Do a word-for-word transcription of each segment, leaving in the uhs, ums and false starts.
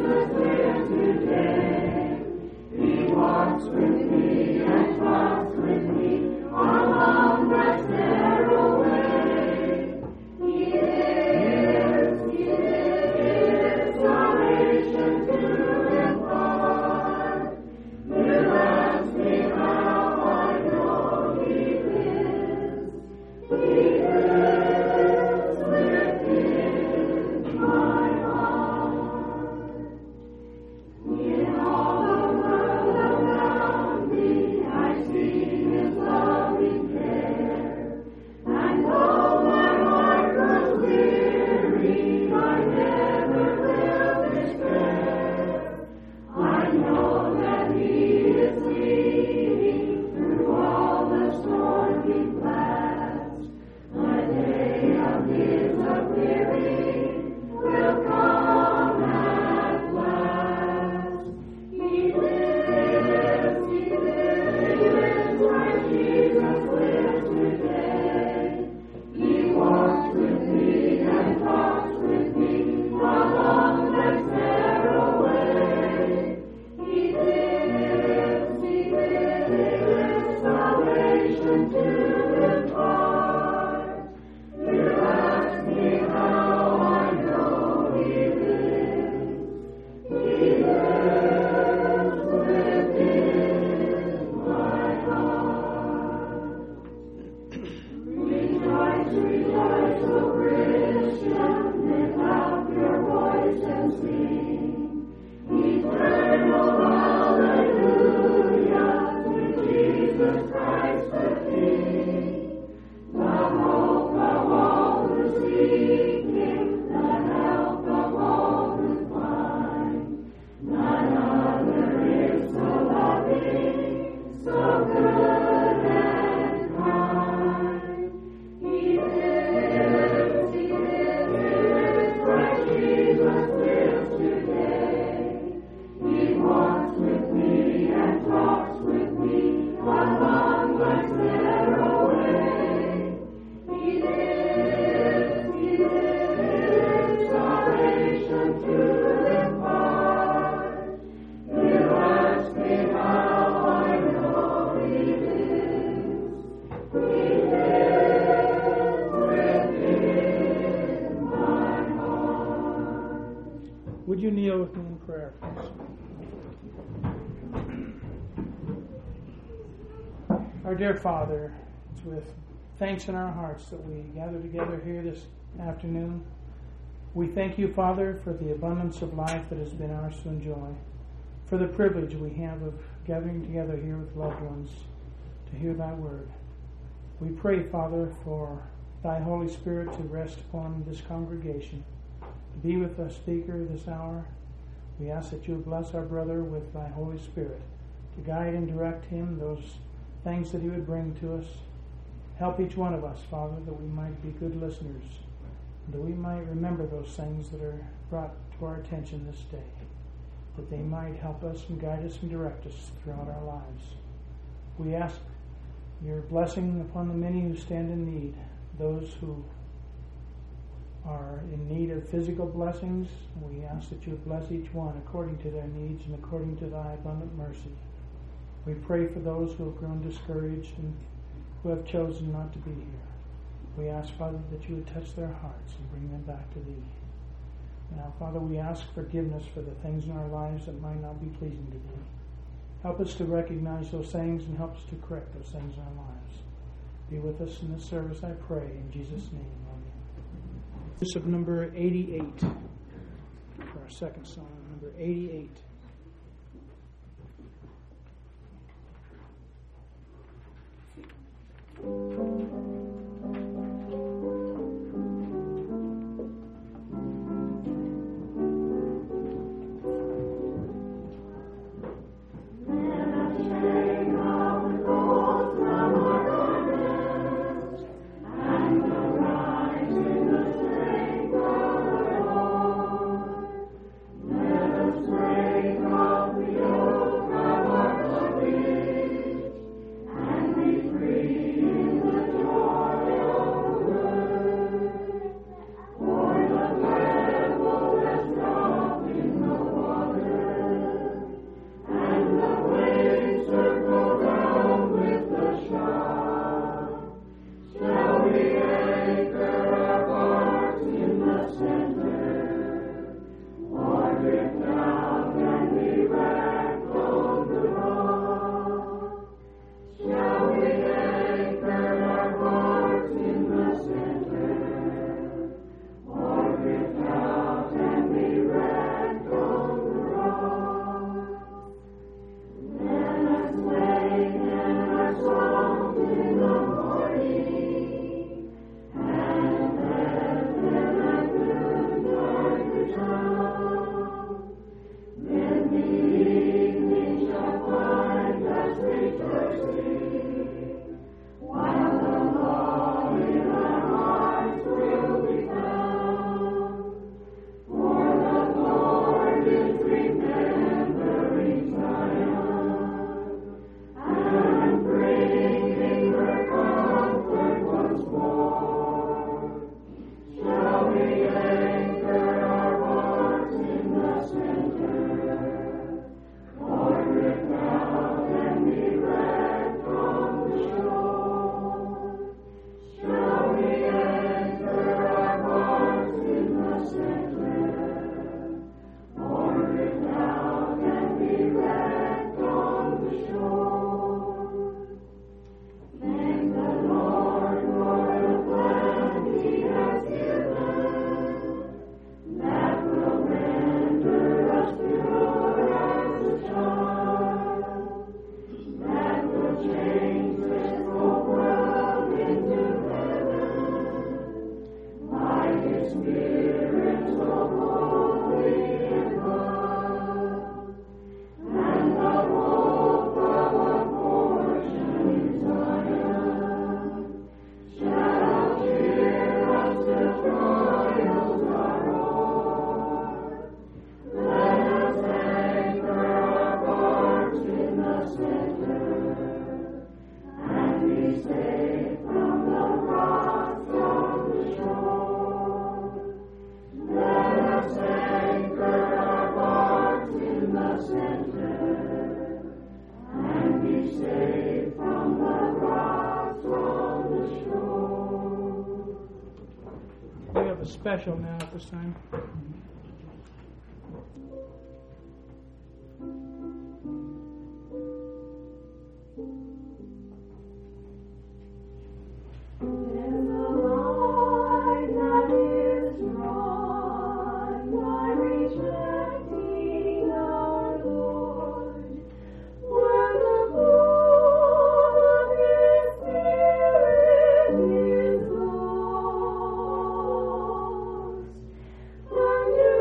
Would you kneel with me in prayer, please? Our dear Father, it's with thanks in our hearts that we gather together here this afternoon. We thank you, Father, for the abundance of life that has been ours to enjoy, for the privilege we have of gathering together here with loved ones to hear thy word. We pray, Father, for thy Holy Spirit to rest upon this congregation, to be with the speaker this hour. We ask that you would bless our brother with thy Holy Spirit, to guide and direct him, those things that he would bring to us. Help each one of us, Father, that we might be good listeners, and that we might remember those things that are brought to our attention this day, that they might help us and guide us and direct us throughout our lives. We ask your blessing upon the many who stand in need, those who are in need of physical blessings. We ask that you would bless each one according to their needs and according to thy abundant mercy. We pray for those who have grown discouraged and who have chosen not to be here. We ask, Father, that you would touch their hearts and bring them back to thee. Now, Father, we ask forgiveness for the things in our lives that might not be pleasing to thee. Help us to recognize those things and help us to correct those things in our lives. Be with us in this service, I pray, in Jesus' name. Amen. Use of number eighty-eight for our second song, number eighty-eight. Free in the Special now at this time. Wonder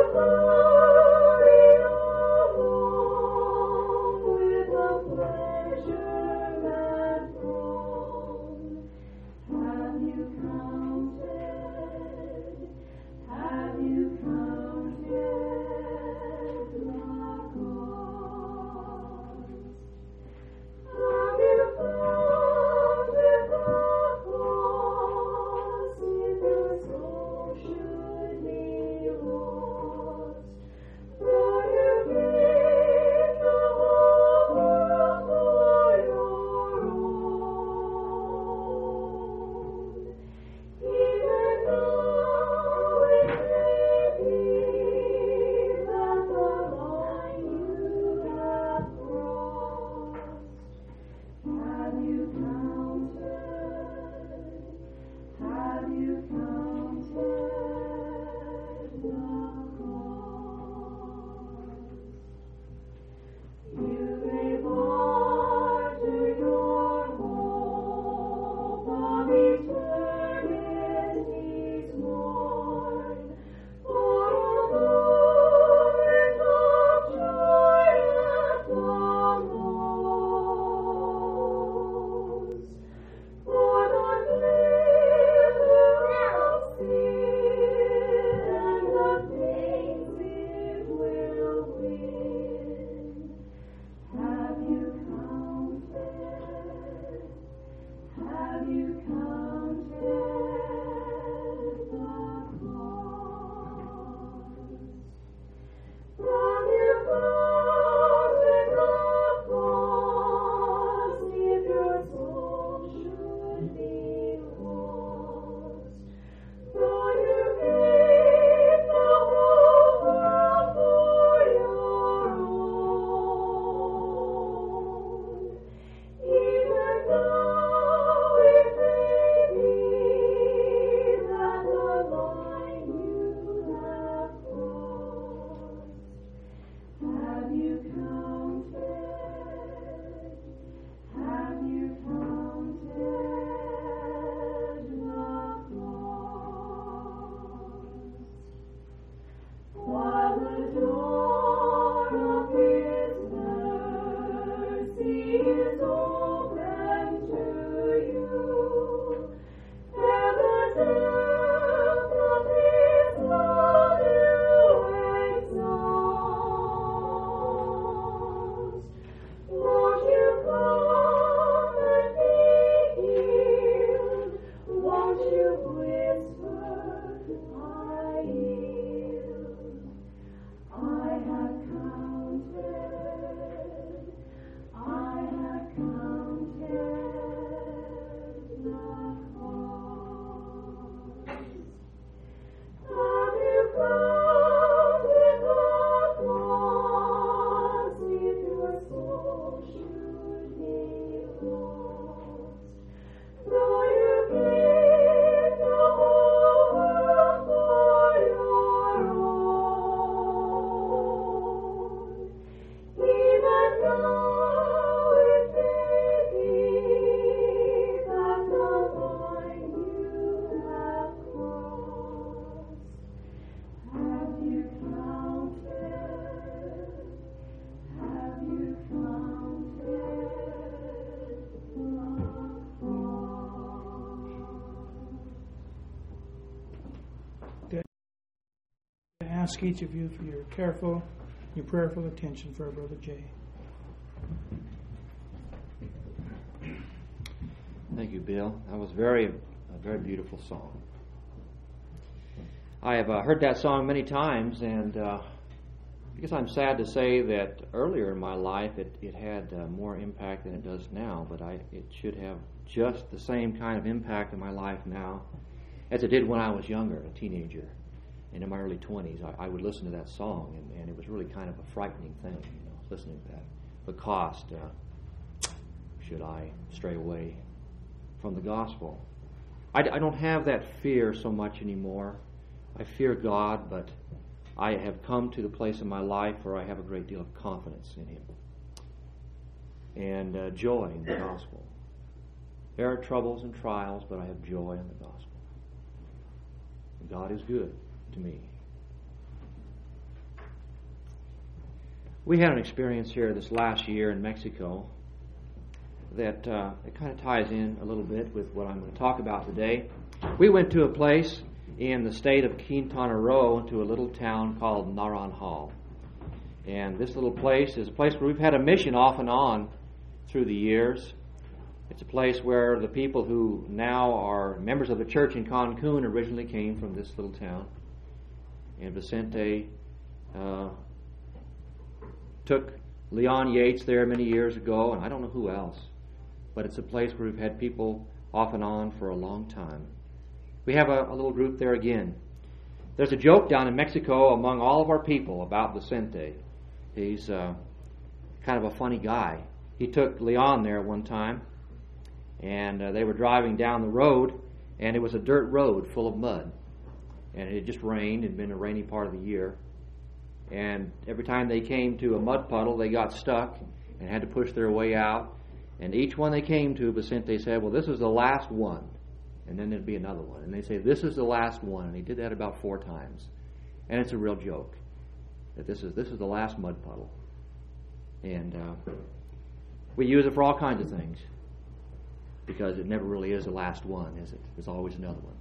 ask each of you for your careful, your prayerful attention for our brother Jay. Thank you, Bill. That was very, a very beautiful song. I have uh, heard that song many times, and uh, I guess I'm sad to say that earlier in my life it, it had uh, more impact than it does now, but I, it should have just the same kind of impact in my life now as it did when I was younger, a teenager, and in my early twenties. I, I would listen to that song, and, and it was really kind of a frightening thing, you know, listening to that. The cost, uh, should I stray away from the gospel? I, I don't have that fear so much anymore. I fear God, but I have come to the place in my life where I have a great deal of confidence in Him and uh, joy in the gospel. There are troubles and trials, but I have joy in the gospel. God is good to me. We had an experience here this last year in Mexico that uh, it kind of ties in a little bit with what I'm going to talk about today. We went to a place in the state of Quintana Roo, to a little town called Naranjal. And this little place is a place where we've had a mission off and on through the years. It's a place where the people who now are members of the church in Cancun originally came from this little town. And Vicente uh, took Leon Yates there many years ago, and I don't know who else. But it's a place where we've had people off and on for a long time. We have a, a little group there again. There's a joke down in Mexico among all of our people about Vicente. He's uh, kind of a funny guy. He took Leon there one time, and uh, they were driving down the road, and it was a dirt road full of mud. And it had just rained. It had been a rainy part of the year. And every time they came to a mud puddle, they got stuck and had to push their way out. And each one they came to, Vicente said, well, this is the last one. And then there'd be another one. And they'd say, this is the last one. And he did that about four times. And it's a real joke that this is this is the last mud puddle. And uh, we use it for all kinds of things, because it never really is the last one, is it? There's always another one.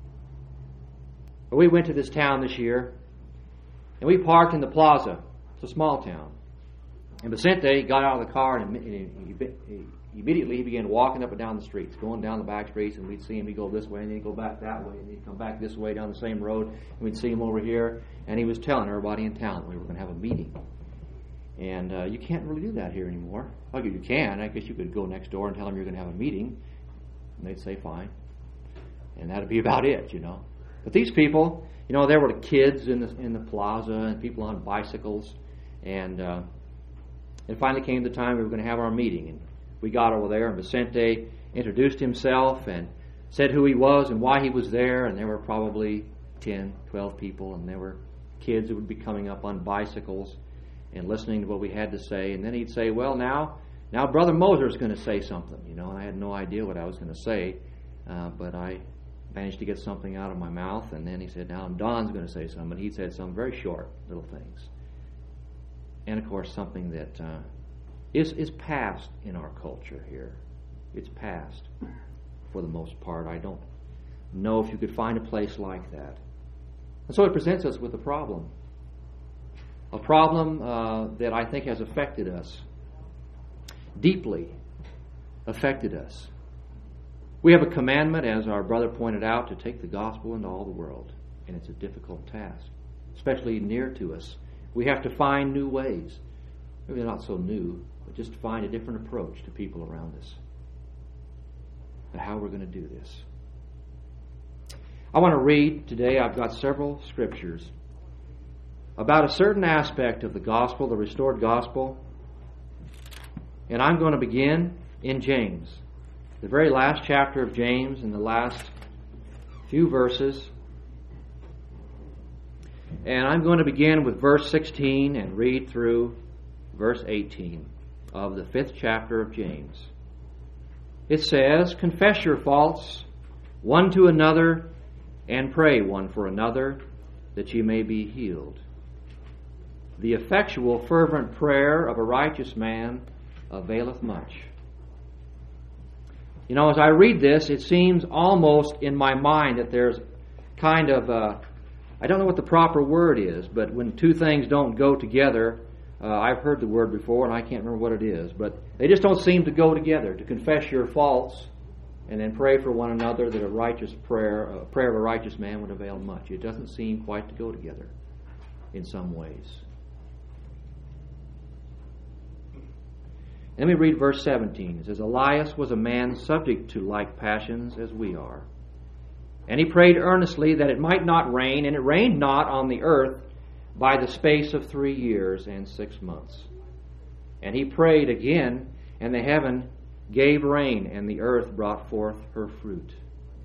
But we went to this town this year, and we parked in the plaza. It's a small town. And Vicente got out of the car, and he, he, he, immediately he began walking up and down the streets, going down the back streets, and we'd see him. He'd go this way, and then he'd go back that way, and he'd come back this way down the same road, and we'd see him over here. And he was telling everybody in town that we were going to have a meeting. And uh, you can't really do that here anymore. Well, you can. I guess you could go next door and tell them you're going to have a meeting, and they'd say fine. And that'd be about it, you know. But these people, you know, there were the kids in the in the plaza and people on bicycles, and uh, it finally came the time we were going to have our meeting, and we got over there, and Vicente introduced himself and said who he was and why he was there, and there were probably ten, twelve people, and there were kids who would be coming up on bicycles and listening to what we had to say, and then he'd say, well, now, now Brother Moser's going to say something, you know, and I had no idea what I was going to say, uh, but I managed to get something out of my mouth, and then he said, now Don's going to say something, and he said some very short little things. And, of course, something that uh, is, is past in our culture here. It's past for the most part. I don't know if you could find a place like that. And so it presents us with a problem. A problem uh, that I think has affected us, deeply affected us. We have a commandment, as our brother pointed out, to take the gospel into all the world. And it's a difficult task, especially near to us. We have to find new ways. Maybe not so new, but just find a different approach to people around us. And how we're going to do this. I want to read today, I've got several scriptures about a certain aspect of the gospel, the restored gospel. And I'm going to begin in James. The very last chapter of James, in the last few verses. And I'm going to begin with verse sixteen and read through verse eighteen of the fifth chapter of James. It says, confess your faults one to another and pray one for another that ye may be healed. The effectual fervent prayer of a righteous man availeth much. You know, as I read this, it seems almost in my mind that there's kind of a, I don't know what the proper word is, but when two things don't go together, uh, I've heard the word before and I can't remember what it is, but they just don't seem to go together. To confess your faults and then pray for one another, that a righteous prayer, a prayer of a righteous man would avail much. It doesn't seem quite to go together in some ways. Let me read verse seventeen. It says, Elias was a man subject to like passions as we are. And he prayed earnestly that it might not rain, and it rained not on the earth by the space of three years and six months. And he prayed again, and the heaven gave rain, and the earth brought forth her fruit.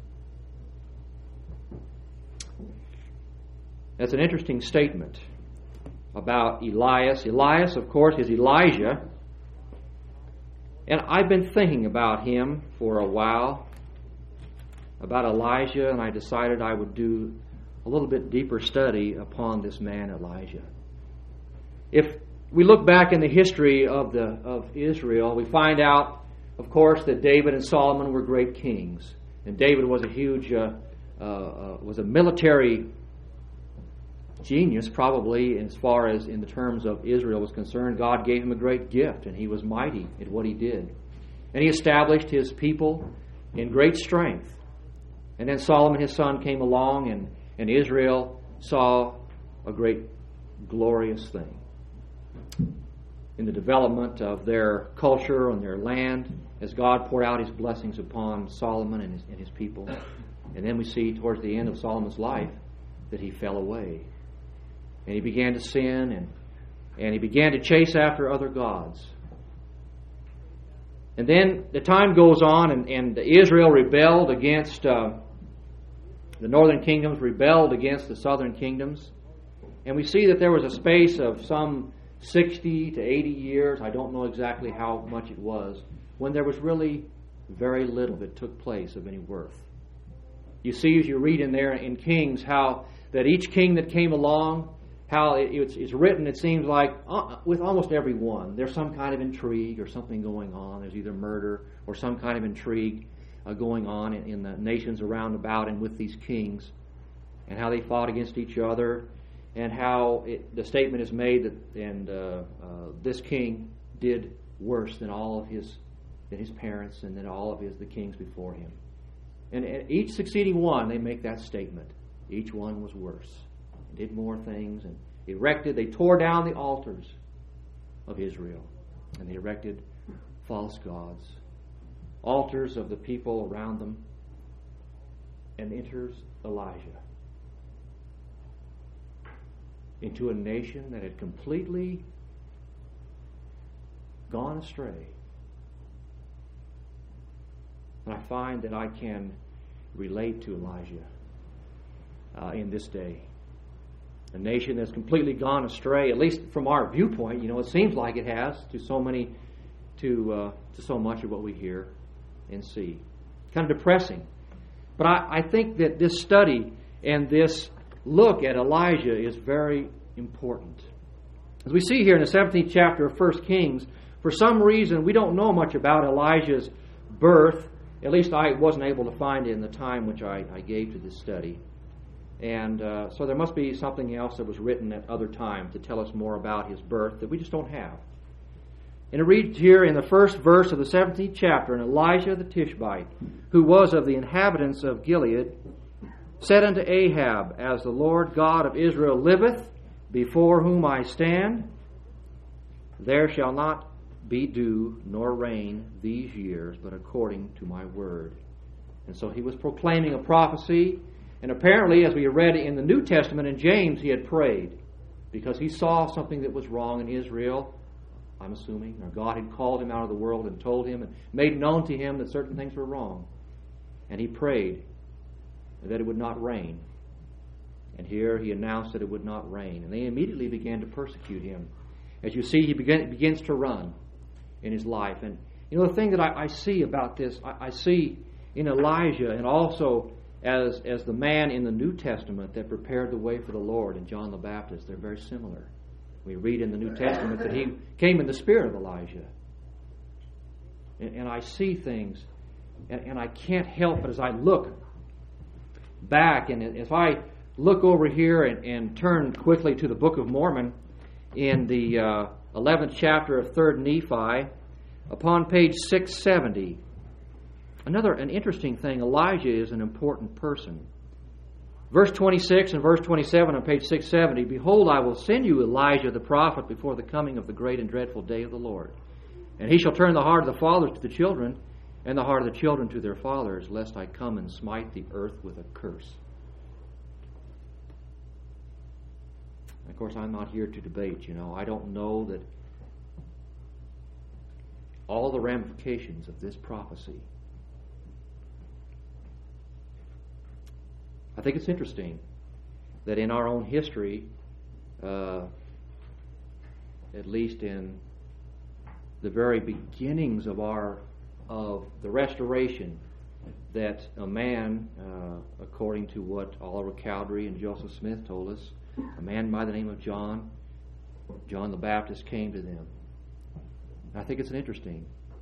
That's an interesting statement about Elias. Elias, of course, is Elijah. And I've been thinking about him for a while, about Elijah, and I decided I would do a little bit deeper study upon this man Elijah. If we look back in the history of the of Israel, we find out, of course, that David and Solomon were great kings, and David was a huge uh, uh, uh, was a military genius, probably as far as in the terms of Israel was concerned. God gave him a great gift, and he was mighty in what he did, and he established his people in great strength. And then Solomon, his son, came along, and, and Israel saw a great, glorious thing in the development of their culture and their land as God poured out his blessings upon Solomon and his, and his people. And then we see towards the end of Solomon's life that he fell away. And he began to sin, and, and he began to chase after other gods. And then the time goes on, and, and Israel rebelled against... Uh, The northern kingdoms rebelled against the southern kingdoms. And we see that there was a space of some sixty to eighty years, I don't know exactly how much it was, when there was really very little that took place of any worth. You see, as you read in there in Kings, how that each king that came along, how it, it's, it's written, it seems like, uh, with almost every one, there's some kind of intrigue or something going on. There's either murder or some kind of intrigue Uh, going on in, in the nations around about and with these kings, and how they fought against each other, and how it, the statement is made that and uh, uh, this king did worse than all of his than his parents and than all of his the kings before him. And, and each succeeding one, they make that statement. Each one was worse, did more things, and erected. They tore down the altars of Israel, and they erected false gods. Altars of the people around them. And enters Elijah into a nation that had completely gone astray. And I find that I can relate to Elijah uh, in this day. A nation that's completely gone astray, at least from our viewpoint. You know, it seems like it has to so many, to uh, to so much of what we hear and see. Kind of depressing. But I, I think that this study and this look at Elijah is very important. As we see here in the seventeenth chapter of First Kings, for some reason we don't know much about Elijah's birth. At least I wasn't able to find it in the time which I, I gave to this study. And uh, so there must be something else that was written at other times to tell us more about his birth that we just don't have. And it reads here in the first verse of the seventeenth chapter, and Elijah the Tishbite, who was of the inhabitants of Gilead, said unto Ahab, As the Lord God of Israel liveth, before whom I stand, there shall not be dew nor rain these years, but according to my word. And so he was proclaiming a prophecy, and apparently, as we read in the New Testament in James, he had prayed, because he saw something that was wrong in Israel. I'm assuming, or God had called him out of the world and told him and made known to him that certain things were wrong. And he prayed that it would not rain. And here he announced that it would not rain. And they immediately began to persecute him. As you see, he begin, begins to run in his life. And you know, the thing that I, I see about this, I, I see in Elijah, and also as, as the man in the New Testament that prepared the way for the Lord in John the Baptist, they're very similar. We read in the New Testament that he came in the spirit of Elijah. And, and I see things, and, and I can't help but as I look back, and as I look over here and, and turn quickly to the Book of Mormon in the uh, eleventh chapter of Third Nephi, upon page six seventy. Another an interesting thing, Elijah is an important person. Verse twenty-six and verse twenty-seven on page six seventy, Behold, I will send you Elijah the prophet before the coming of the great and dreadful day of the Lord. And he shall turn the heart of the fathers to the children, and the heart of the children to their fathers, lest I come and smite the earth with a curse. Of course, I'm not here to debate, you know. I don't know that all the ramifications of this prophecy. I think it's interesting that in our own history, uh, at least in the very beginnings of our of the restoration, that a man, uh, according to what Oliver Cowdery and Joseph Smith told us, a man by the name of John, John the Baptist, came to them. I think it's interesting.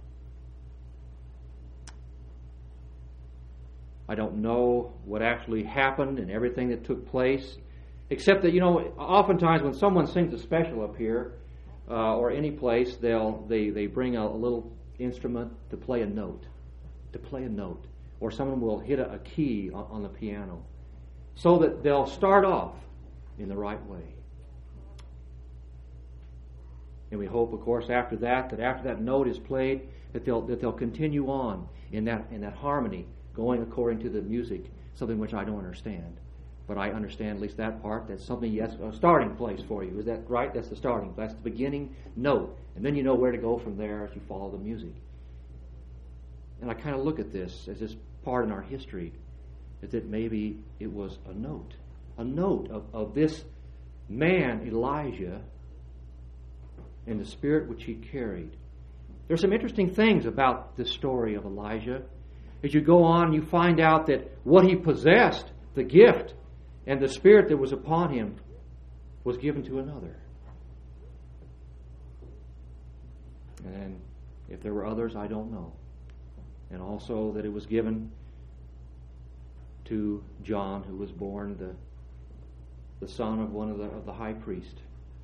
I don't know what actually happened and everything that took place, except that, you know, oftentimes when someone sings a special up here uh, or any place, they'll they they bring a, a little instrument to play a note, to play a note, or someone will hit a, a key on, on the piano, so that they'll start off in the right way. And we hope, of course, after that, that after that note is played, that they'll that they'll continue on in that in that harmony, going according to the music, something which I don't understand. But I understand at least that part. That's something, that's a starting place for you. Is that right? That's the starting. That's the beginning note. And then you know where to go from there as you follow the music. And I kind of look at this as this part in our history, is that maybe it was a note. A note of, of this man, Elijah, and the spirit which he carried. There's some interesting things about this story of Elijah. As you go on, you find out that what he possessed, the gift, and the spirit that was upon him, was given to another. And if there were others, I don't know. And also that it was given to John, who was born the, the son of one of the, of the high priest.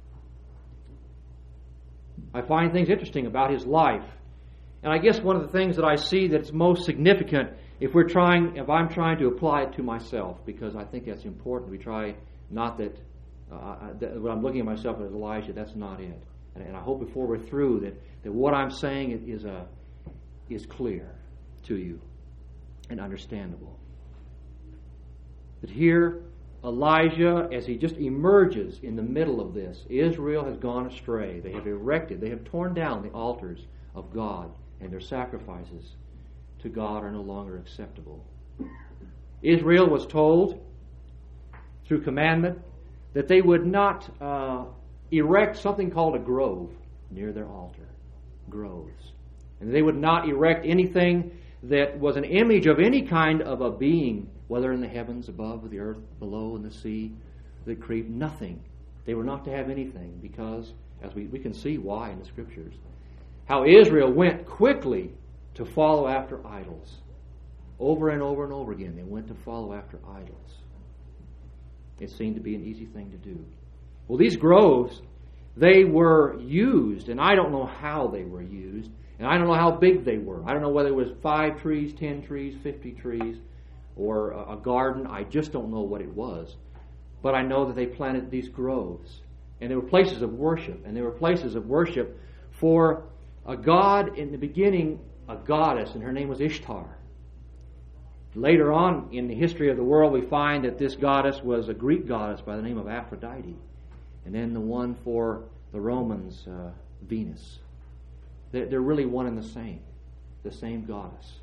I find things interesting about his life. And I guess one of the things that I see that's most significant, if we're trying, if I'm trying to apply it to myself, because I think that's important. We try not that, uh, that when I'm looking at myself as Elijah, that's not it. And, and I hope before we're through that, that what I'm saying is a is clear to you and understandable. That here, Elijah, as he just emerges in the middle of this, Israel has gone astray. They have erected, they have torn down the altars of God, and their sacrifices to God are no longer acceptable. Israel was told through commandment that they would not uh, erect something called a grove near their altar. Groves. And they would not erect anything that was an image of any kind of a being, whether in the heavens above, or the earth below, in the sea, that creep nothing. They were not to have anything because, as we, we can see why in the Scriptures, how Israel went quickly to follow after idols. Over and over and over again, they went to follow after idols. It seemed to be an easy thing to do. Well, these groves, they were used, and I don't know how they were used, and I don't know how big they were. I don't know whether it was five trees, ten trees, fifty trees, or a garden. I just don't know what it was. But I know that they planted these groves, and they were places of worship, and they were places of worship for a god, in the beginning, a goddess, and her name was Ishtar. Later on in the history of the world, we find that this goddess was a Greek goddess by the name of Aphrodite. And then the one for the Romans, uh, Venus. They're, they're really one and the same. The same goddess.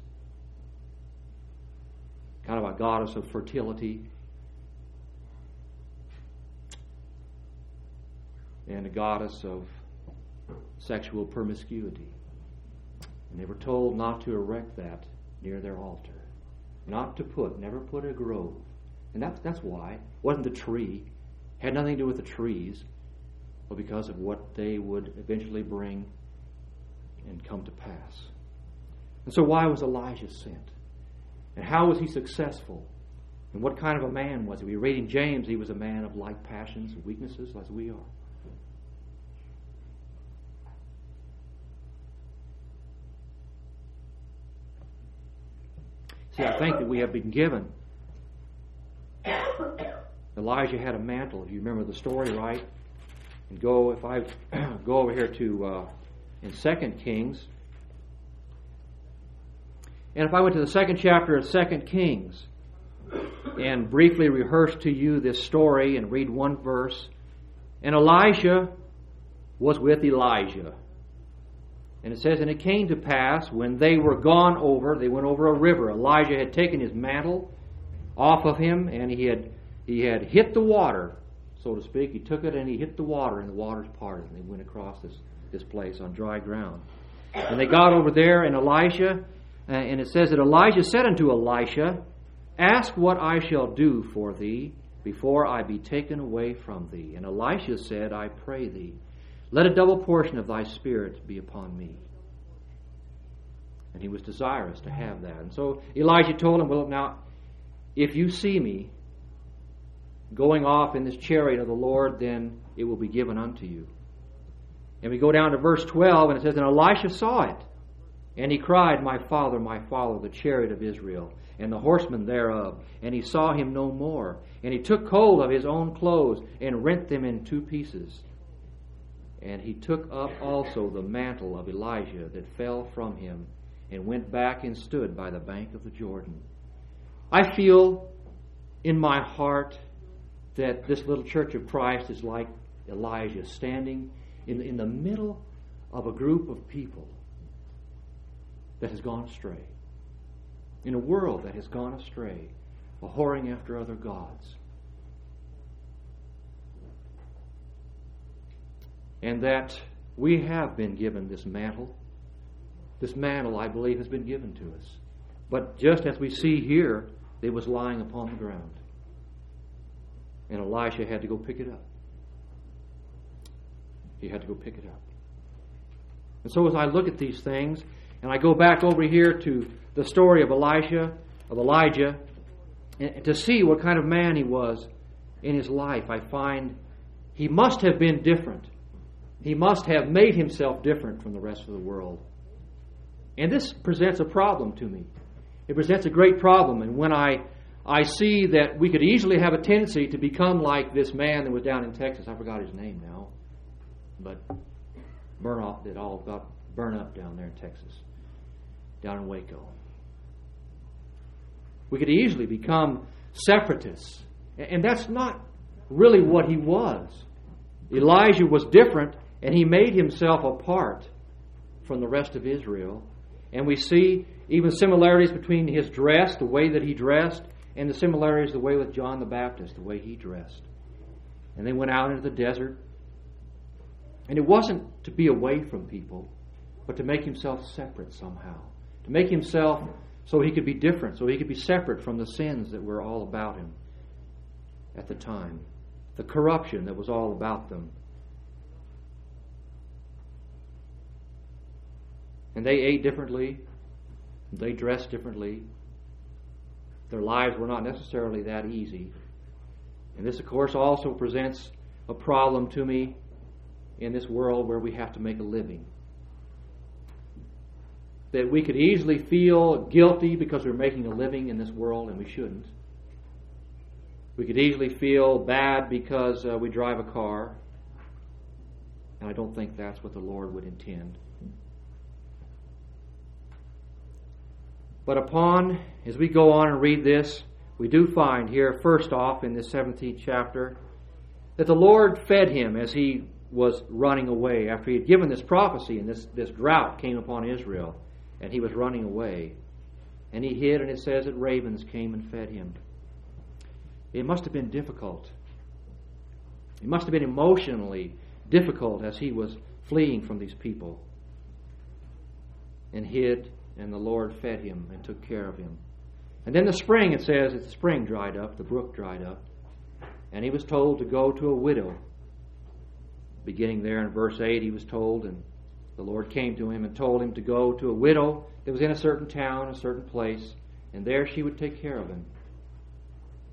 Kind of a goddess of fertility. And a goddess of sexual promiscuity. And they were told not to erect that near their altar. Not to put, never put a grove. And that's, that's why. It wasn't the tree. It had nothing to do with the trees. But because of what they would eventually bring and come to pass. And so why was Elijah sent? And how was he successful? And what kind of a man was he? We read in James, he was a man of like passions and weaknesses as we are. See, I think that we have been given. Elijah had a mantle, if you remember the story, right? And go, if I go over here to, uh, in Second Kings, and if I went to the second chapter of Second Kings, and briefly rehearse to you this story and read one verse, and Elisha was with Elijah. And it says, and it came to pass, when they were gone over, they went over a river. Elijah had taken his mantle off of him, and he had he had hit the water, so to speak. He took it and he hit the water, and the waters parted, and they went across this, this place on dry ground. And they got over there, and Elisha, uh, and it says that Elijah said unto Elisha, ask what I shall do for thee before I be taken away from thee. And Elisha said, I pray thee, let a double portion of thy spirit be upon me. And he was desirous to have that. And so Elijah told him, well, now, if you see me going off in this chariot of the Lord, then it will be given unto you. And we go down to verse twelve, and it says, and Elisha saw it, and he cried, my father, my father, the chariot of Israel, and the horsemen thereof. And he saw him no more. And he took hold of his own clothes, and rent them in two pieces. And he took up also the mantle of Elijah that fell from him, and went back and stood by the bank of the Jordan. I feel in my heart that this little church of Christ is like Elijah, standing in, in the middle of a group of people that has gone astray. In a world that has gone astray, a whoring after other gods. And that we have been given this mantle. This mantle, I believe, has been given to us. But just as we see here, it was lying upon the ground. And Elisha had to go pick it up. He had to go pick it up. And so as I look at these things, and I go back over here to the story of Elisha, of Elijah, and to see what kind of man he was in his life, I find he must have been different. He must have made himself different from the rest of the world. And this presents a problem to me. It presents a great problem. And when I, I see that we could easily have a tendency to become like this man that was down in Texas, I forgot his name now, but burn off, it all got burned up down there in Texas, down in Waco. We could easily become separatists. And that's not really what he was. Elijah was different, and he made himself apart from the rest of Israel. And we see even similarities between his dress, the way that he dressed, and the similarities the way with John the Baptist, the way he dressed. And they went out into the desert. And it wasn't to be away from people, but to make himself separate somehow. To make himself so he could be different, so he could be separate from the sins that were all about him at the time. The corruption that was all about them. And they ate differently. They dressed differently. Their lives were not necessarily that easy. And this, of course, also presents a problem to me in this world where we have to make a living. That we could easily feel guilty because we're making a living in this world, and we shouldn't. We could easily feel bad because uh, we drive a car, and I don't think that's what the Lord would intend. But upon, as we go on and read this, we do find here, first off, in this seventeenth chapter, that the Lord fed him as he was running away after he had given this prophecy, and this, this drought came upon Israel, and he was running away. And he hid, and it says that ravens came and fed him. It must have been difficult. It must have been emotionally difficult as he was fleeing from these people. And hid, and the Lord fed him and took care of him. And then the spring, it says, that the spring dried up, the brook dried up. And he was told to go to a widow. Beginning there in verse eight, he was told, and the Lord came to him and told him to go to a widow that was in a certain town, a certain place, and there she would take care of him.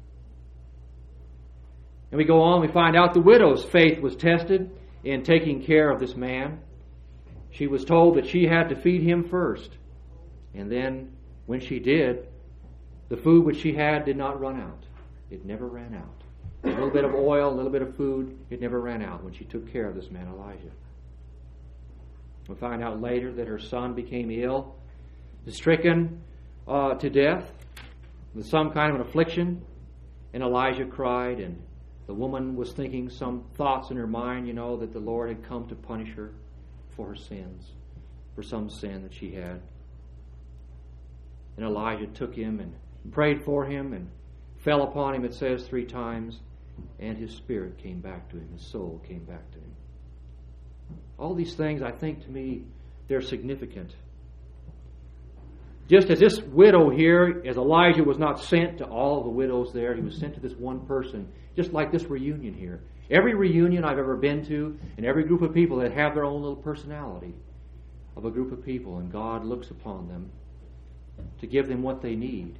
And we go on, we find out the widow's faith was tested in taking care of this man. She was told that she had to feed him first. And then, when she did, the food which she had did not run out. It never ran out. A little bit of oil, a little bit of food, it never ran out when she took care of this man Elijah. We find out later that her son became ill, stricken uh, to death with some kind of an affliction. And Elijah cried, and the woman was thinking some thoughts in her mind, you know, that the Lord had come to punish her for her sins, for some sin that she had. And Elijah took him and prayed for him and fell upon him, it says, three times, and his spirit came back to him, his soul came back to him. All these things, I think, to me, they're significant. Just as this widow here, as Elijah was not sent to all the widows there, he was sent to this one person, just like this reunion here. Every reunion I've ever been to, and every group of people that have their own little personality of a group of people, and God looks upon them to give them what they need.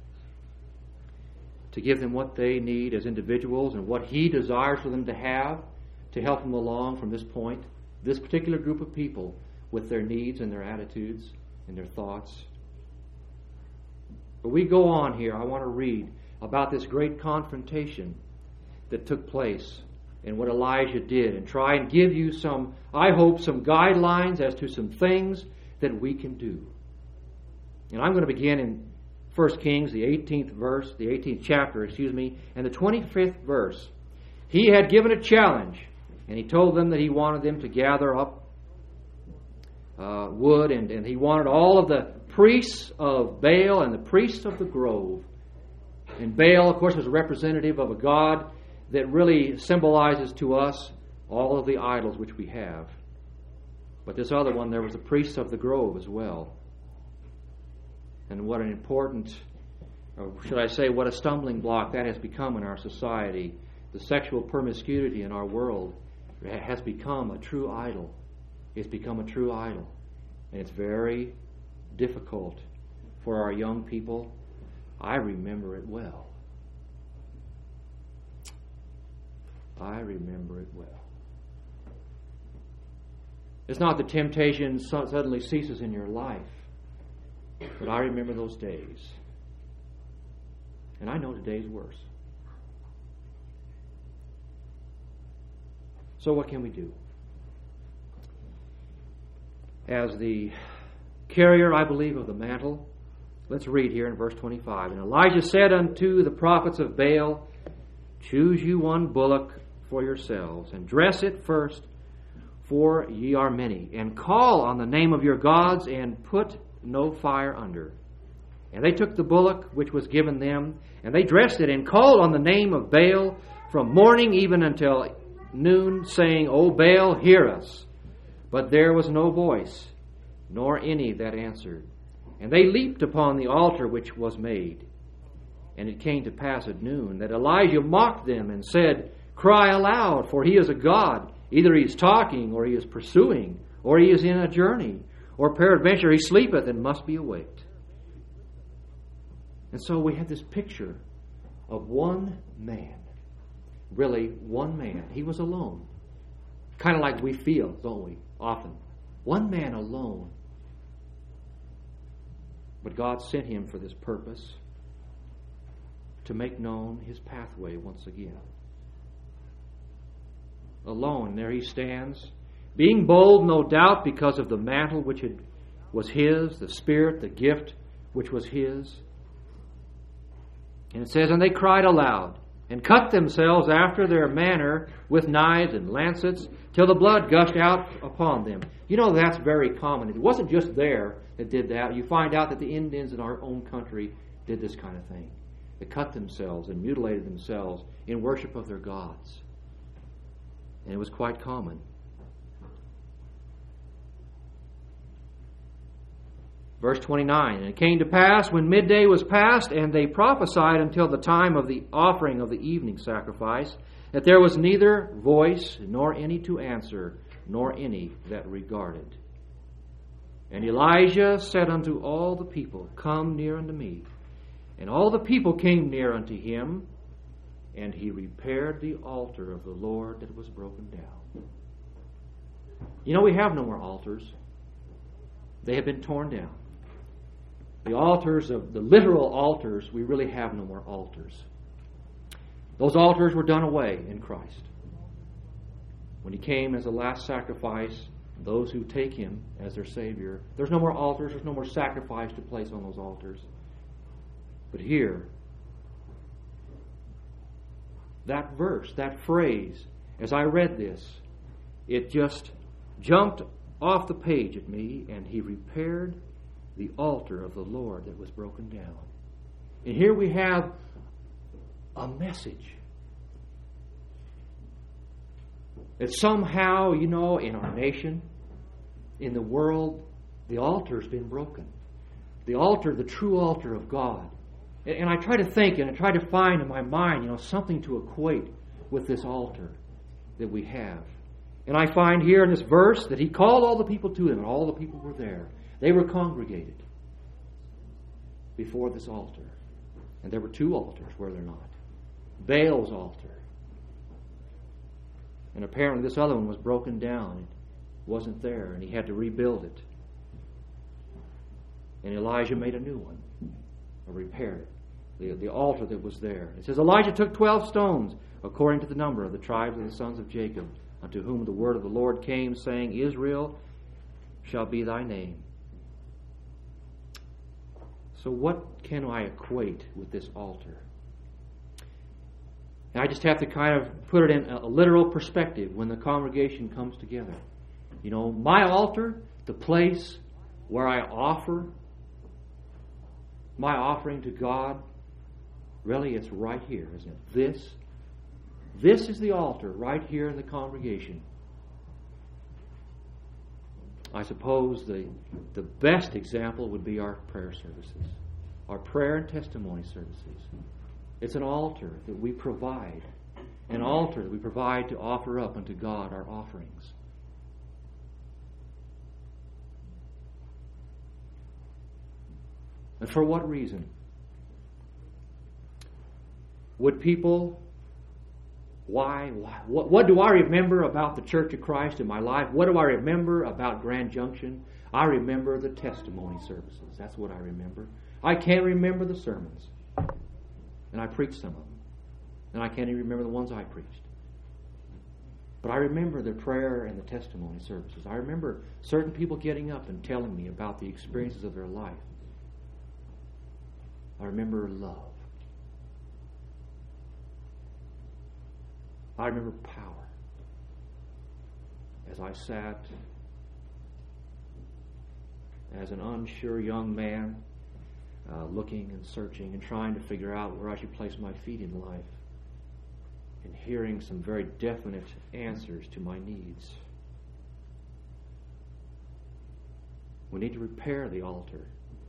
To give them what they need as individuals and what He desires for them to have to help them along from this point. This particular group of people with their needs and their attitudes and their thoughts. But we go on here. I want to read about this great confrontation that took place and what Elijah did, and try and give you some, I hope, some guidelines as to some things that we can do. And I'm going to begin in First Kings, the eighteenth verse, the eighteenth chapter, excuse me, and the twenty-fifth verse. He had given a challenge, and he told them that he wanted them to gather up uh, wood, and, and he wanted all of the priests of Baal and the priests of the grove. And Baal, of course, was a representative of a god that really symbolizes to us all of the idols which we have. But this other one, there was the priests of the grove as well. And what an important, or should I say, what a stumbling block that has become in our society. The sexual promiscuity in our world has become a true idol. It's become a true idol. And it's very difficult for our young people. I remember it well. I remember it well. It's not that temptation suddenly ceases in your life. But I remember those days. And I know today's worse. So what can we do? As the carrier, I believe, of the mantle, let's read here in verse twenty-five. And Elijah said unto the prophets of Baal, choose you one bullock for yourselves, and dress it first, for ye are many, and call on the name of your gods, and put no fire under. And they took the bullock which was given them, and they dressed it, and called on the name of Baal from morning even until noon, saying, O Baal, hear us. But there was no voice, nor any that answered. And they leaped upon the altar which was made. And it came to pass at noon that Elijah mocked them and said, cry aloud, for he is a god. Either he is talking, or he is pursuing, or he is in a journey, or peradventure he sleepeth and must be awaked. And so we have this picture of one man. Really, one man. He was alone. Kind of like we feel, don't we, often. One man alone. But God sent him for this purpose, to make known His pathway once again. Alone, there he stands, being bold, no doubt, because of the mantle which had, was his, the spirit, the gift which was his. And it says, and they cried aloud, and cut themselves after their manner with knives and lancets, till the blood gushed out upon them. You know, that's very common. It wasn't just there that did that. You find out that the Indians in our own country did this kind of thing. They cut themselves and mutilated themselves in worship of their gods. And it was quite common. Verse twenty-nine, and it came to pass when midday was past, and they prophesied until the time of the offering of the evening sacrifice, that there was neither voice, nor any to answer, nor any that regarded. And Elijah said unto all the people, come near unto me. And all the people came near unto him, and he repaired the altar of the Lord that was broken down. You know, we have no more altars. They have been torn down. The altars of the literal altars, we really have no more altars. Those altars were done away in Christ. When he came as a last sacrifice, those who take him as their Savior, there's no more altars, there's no more sacrifice to place on those altars. But here, that verse, that phrase, as I read this, it just jumped off the page at me, and he repaired the altar of the Lord that was broken down. And here we have a message that somehow, you know, in our nation, in the world, the altar's been broken. The altar, the true altar of God. And I try to think and I try to find in my mind, you know, something to equate with this altar that we have. And I find here in this verse that he called all the people to him, and all the people were there. They were congregated before this altar. And there were two altars, were there not? Baal's altar. And apparently this other one was broken down. It wasn't there, and he had to rebuild it. And Elijah made a new one, or repaired it. The, the altar that was there. It says, Elijah took twelve stones, according to the number of the tribes of the sons of Jacob, unto whom the word of the Lord came, saying, Israel shall be thy name. So what can I equate with this altar? And I just have to kind of put it in a literal perspective when the congregation comes together. You know, my altar, the place where I offer my offering to God, really it's right here, isn't it? This, this is the altar right here in the congregation. I suppose the, the best example would be our prayer services, our prayer and testimony services. It's an altar that we provide, an altar that we provide to offer up unto God our offerings. And for what reason? Would people, why, why what, what do I remember about the Church of Christ in my life? What do I remember about Grand Junction? I remember the testimony services. That's what I remember. I can't remember the sermons. And I preached some of them. And I can't even remember the ones I preached. But I remember the prayer and the testimony services. I remember certain people getting up and telling me about the experiences of their life. I remember love. I remember power. As I sat as an unsure young man, uh, looking and searching and trying to figure out where I should place my feet in life, and hearing some very definite answers to my needs. We need to repair the altar.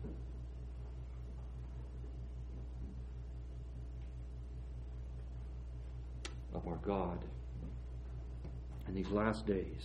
Of our God in these last days.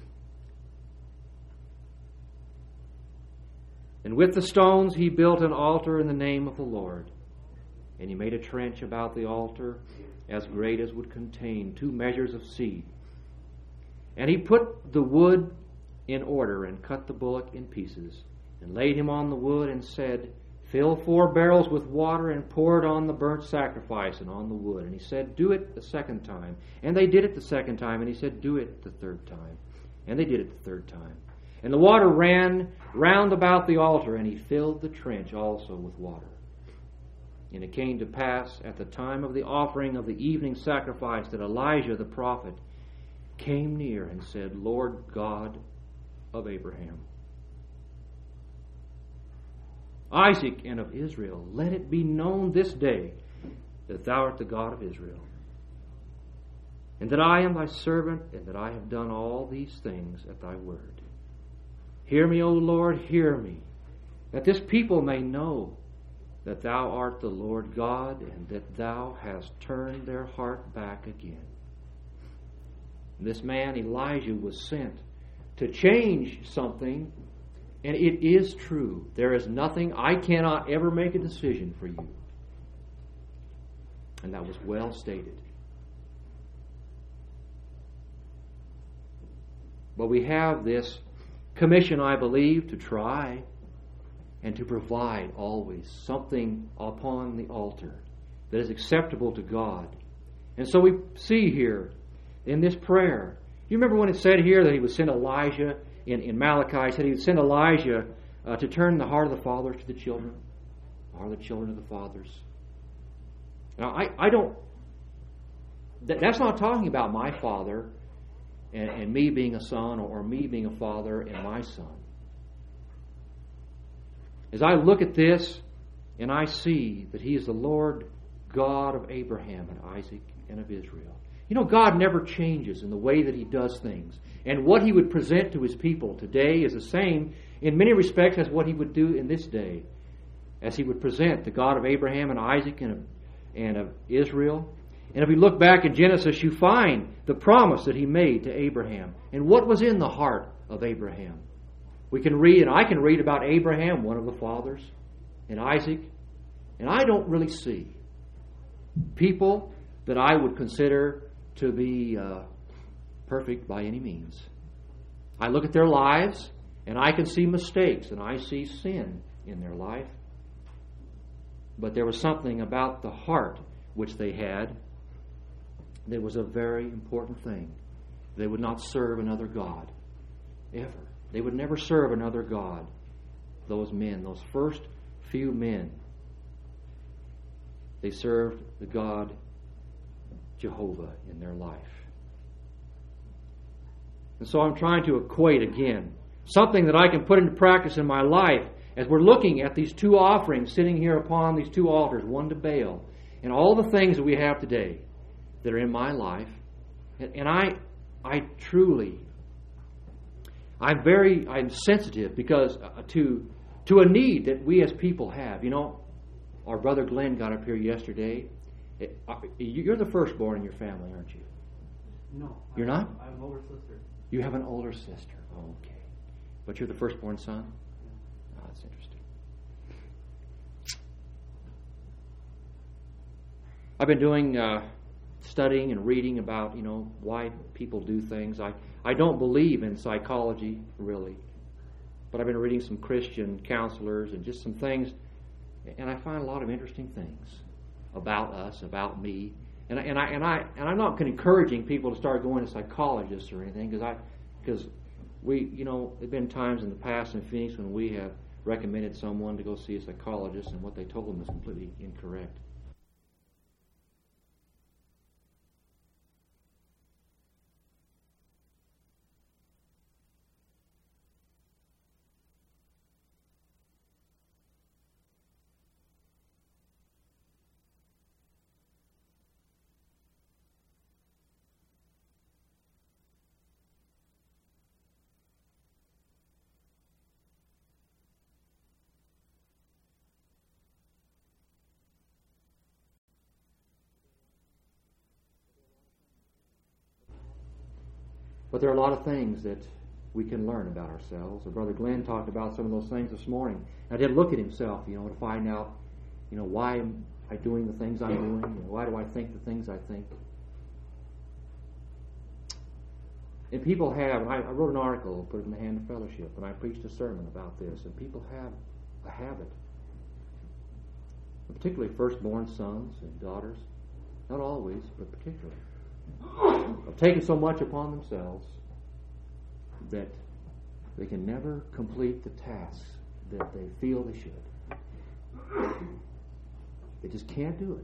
And with the stones he built an altar in the name of the Lord. And he made a trench about the altar as great as would contain two measures of seed. And he put the wood in order and cut the bullock in pieces and laid him on the wood and said, Fill four barrels with water and pour it on the burnt sacrifice and on the wood. And he said, Do it the second time. And they did it the second time. And he said, Do it the third time. And they did it the third time. And the water ran round about the altar, and he filled the trench also with water. And it came to pass at the time of the offering of the evening sacrifice that Elijah the prophet came near and said, Lord God of Abraham, Isaac, and of Israel, let it be known this day that thou art the God of Israel, and that I am thy servant, and that I have done all these things at thy word. Hear me, O Lord, hear me, that this people may know that thou art the Lord God, and that thou hast turned their heart back again. This man, Elijah, was sent to change something. And it is true. There is nothing, I cannot ever make a decision for you. And that was well stated. But we have this commission, I believe, to try and to provide always something upon the altar that is acceptable to God. And so we see here in this prayer, you remember when it said here that he would send Elijah, in, in Malachi, it said he would send Elijah uh, to turn the heart of the fathers to the children, the heart of the children to the fathers. Now, I, I don't, that, that's not talking about my father and, and me being a son, or, or me being a father and my son. As I look at this and I see that he is the Lord God of Abraham and Isaac and of Israel. You know, God never changes in the way that he does things. And what he would present to his people today is the same in many respects as what he would do in this day. As he would present the God of Abraham and Isaac and of, and of Israel. And if we look back in Genesis, you find the promise that he made to Abraham. And what was in the heart of Abraham? We can read, and I can read about Abraham, one of the fathers, and Isaac. And I don't really see people that I would consider to be uh, perfect by any means. I look at their lives, and I can see mistakes, and I see sin in their life. But there was something about the heart which they had that was a very important thing. They would not serve another God, ever. They would never serve another God. Those men, those first few men, they served the God Jehovah in their life. And so I'm trying to equate again something that I can put into practice in my life as we're looking at these two offerings sitting here upon these two altars, one to Baal, and all the things that we have today that are in my life. And, and I, I truly, I'm very, I'm sensitive because uh, to to a need that we as people have. You know, our brother Glenn got up here yesterday. It, uh, you're the firstborn in your family, aren't you? No. You're I, not? I have an older sister. You have an older sister. Oh, okay. But you're the firstborn son? Oh, that's interesting. I've been doing, uh, studying and reading about, you know, why people do things. I, I don't believe in psychology, really. But I've been reading some Christian counselors and just some things, and I find a lot of interesting things about us, about me. And, and I and I and I'm not encouraging people to start going to psychologists or anything, because I because we you know there've been times in the past in Phoenix when we have recommended someone to go see a psychologist, and what they told them is completely incorrect. But there are a lot of things that we can learn about ourselves. Our brother Glenn talked about some of those things this morning. I did look at himself, you know, to find out, you know, why am I doing the things I'm doing? You know, why do I think the things I think? And people have, and I, I wrote an article, put it in the Hand of Fellowship, and I preached a sermon about this, and people have a habit, particularly firstborn sons and daughters, not always, but particularly, of taking so much upon themselves that they can never complete the tasks that they feel they should. They just can't do it.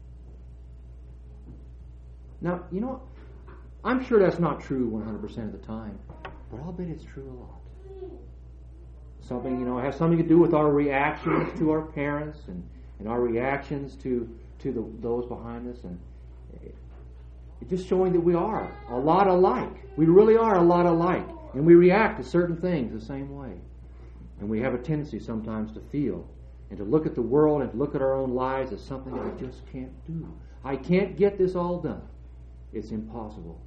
Now, you know, I'm sure that's not true one hundred percent of the time, but I'll bet it's true a lot. Something, you know, has something to do with our reactions to our parents and, and our reactions to, to the, those behind us, and it's just showing that we are a lot alike. We really are a lot alike. And we react to certain things the same way. And we have a tendency sometimes to feel and to look at the world and to look at our own lives as something I just can't do. I can't get this all done. It's impossible.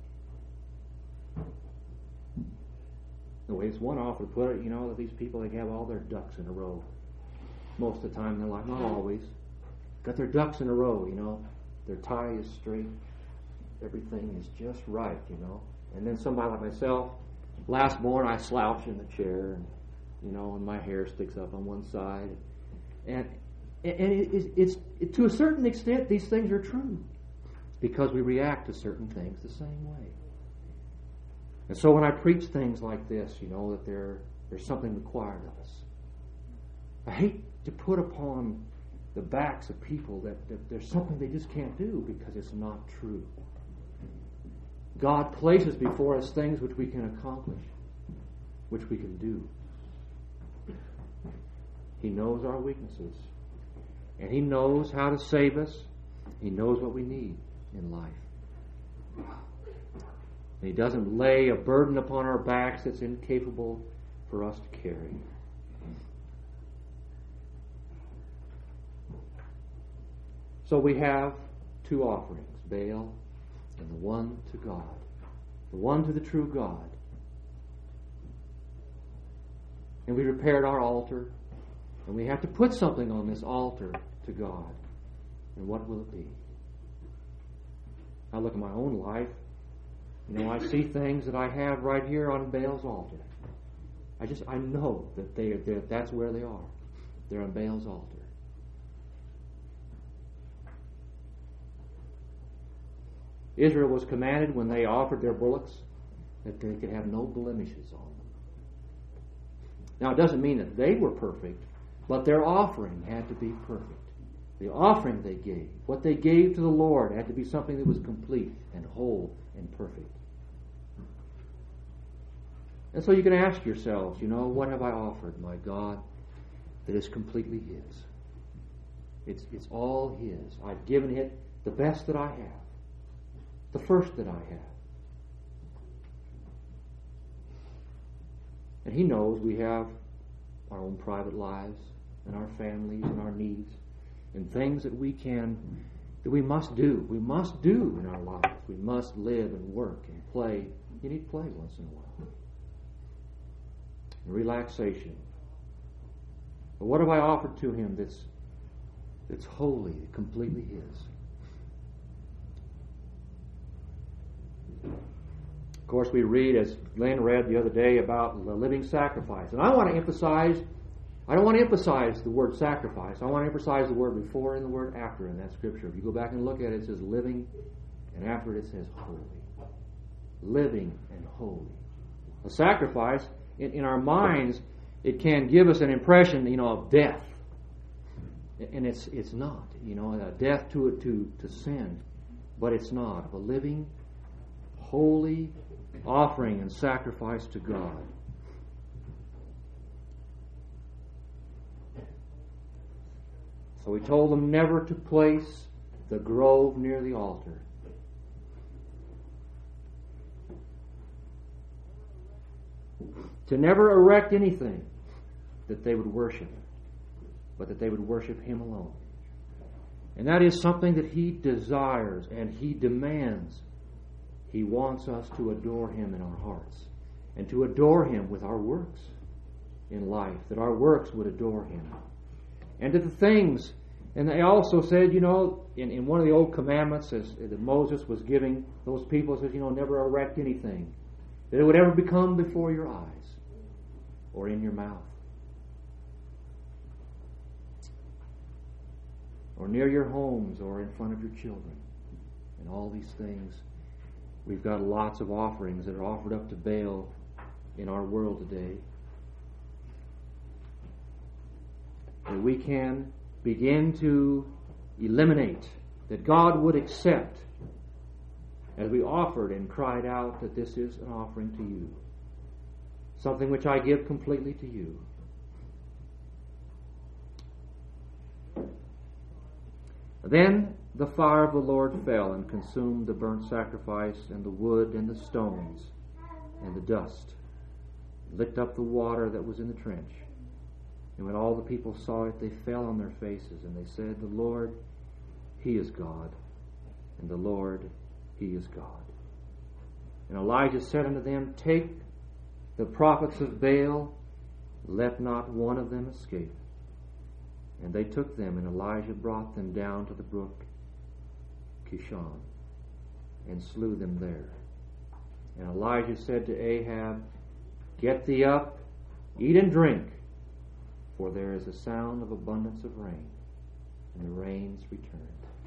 The way this one author put it, you know, that these people, they have all their ducks in a row. Most of the time in their life, not always. Got their ducks in a row, you know. their tie is straight. Everything is just right, you know. And then somebody like myself, last born, I slouch in the chair, and you know, and my hair sticks up on one side, and and it, it, it's it, to a certain extent, these things are true, because we react to certain things the same way. And so when I preach things like this, you know, that there there's something required of us. I hate to put upon the backs of people that, that there's something they just can't do because it's not true. God places before us things which we can accomplish, which we can do. He knows our weaknesses, and He knows how to save us. He knows what we need in life. And He doesn't lay a burden upon our backs that's incapable for us to carry. So we have two offerings, Baal and the one to God, the one to the true God. And we repaired our altar, and we have to put something on this altar to God. And what will it be? I look at my own life. You know, I see things that I have right here on Baal's altar. I just, I know that they are there. That's where they are. They're on Baal's altar. Israel was commanded when they offered their bullocks that they could have no blemishes on them. Now, it doesn't mean that they were perfect, but their offering had to be perfect. The offering they gave, what they gave to the Lord, had to be something that was complete and whole and perfect. And so you can ask yourselves, you know, what have I offered, my God, that is completely His? It's, it's all His. I've given it the best that I have. The first that I have. And He knows we have our own private lives and our families and our needs and things that we can, that we must do. We must do in our lives. We must live and work and play. You need to play once in a while. And relaxation. But what have I offered to Him that's, that's wholly, completely His? Of course, we read, as Glenn read the other day, about the living sacrifice. And I want to emphasize, I don't want to emphasize the word sacrifice. I want to emphasize the word before and the word after in that scripture. If you go back and look at it, it says living, and after it, it says holy. Living and holy. A sacrifice, in, in our minds, it can give us an impression, you know, of death. And it's it's not, you know, a death to it to, to sin. But it's not. Of a living, holy offering and sacrifice to God. So He told them never to place the grove near the altar. To never erect anything that they would worship, but that they would worship Him alone. And that is something that He desires and He demands. He wants us to adore Him in our hearts and to adore Him with our works in life, that our works would adore Him. And to the things, and they also said, you know, in, in one of the old commandments as, that Moses was giving those people, says, you know, never erect anything that it would ever become before your eyes or in your mouth or near your homes or in front of your children. And all these things. We've got lots of offerings that are offered up to Baal in our world today. And we can begin to eliminate, that God would accept, as we offered and cried out that this is an offering to You, something which I give completely to You. Then the fire of the Lord fell and consumed the burnt sacrifice and the wood and the stones and the dust, licked up the water that was in the trench. And when all the people saw it, they fell on their faces, and they said, the Lord, He is God, and the Lord, He is God. And Elijah said unto them, take the prophets of Baal, let not one of them escape. And they took them, and Elijah brought them down to the brook Kishon and slew them there. And Elijah said to Ahab, Get thee up, eat and drink, for there is a sound of abundance of rain, and the rains returned.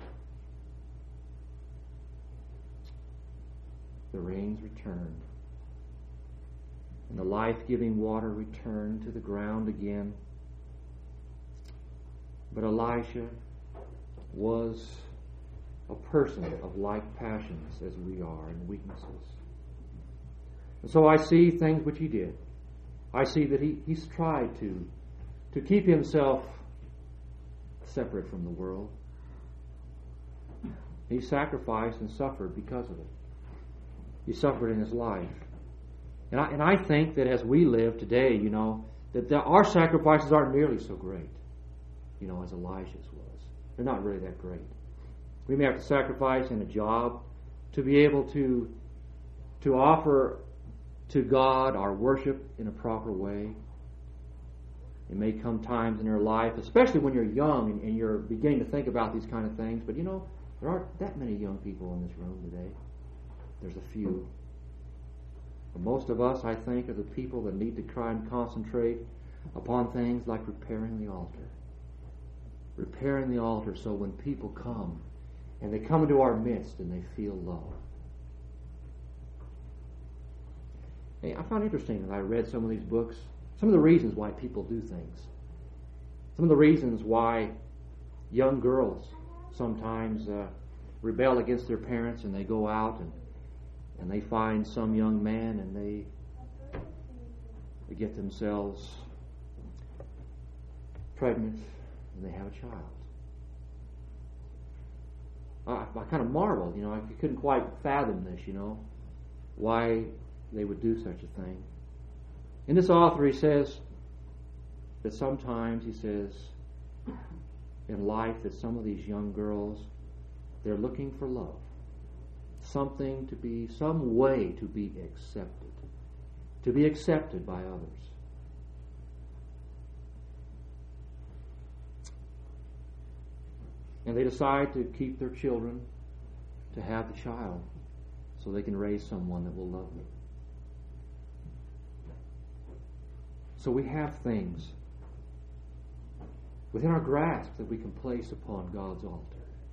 The rains returned, and the life-giving water returned to the ground again. But Elisha was a person of like passions as we are and weaknesses. And so I see things which he did. I see that he, he's tried to, to keep himself separate from the world. He sacrificed and suffered because of it. He suffered in his life. And I, and I think that as we live today, you know, that the, our sacrifices aren't nearly so great, you know, as Elijah's was. They're not really that great. We may have to sacrifice in a job to be able to, to offer to God our worship in a proper way. It may come times in your life, especially when you're young and, and you're beginning to think about these kind of things, but you know, there aren't that many young people in this room today. There's a few. But most of us, I think, are the people that need to try and concentrate upon things like repairing the altar. Repairing the altar so when people come, and they come into our midst and they feel loved. Hey, I found it interesting that I read some of these books, some of the reasons why people do things. Some of the reasons why young girls sometimes uh, rebel against their parents and they go out and and they find some young man and they, they get themselves pregnant and they have a child. I, I kind of marveled, you know, I couldn't quite fathom this, you know, why they would do such a thing. In this author, he says that sometimes, he says, in life that some of these young girls, they're looking for love. Something to be, some way to be accepted. To be accepted by others. And they decide to keep their children, to have the child, so they can raise someone that will love them. So we have things within our grasp that we can place upon God's altar.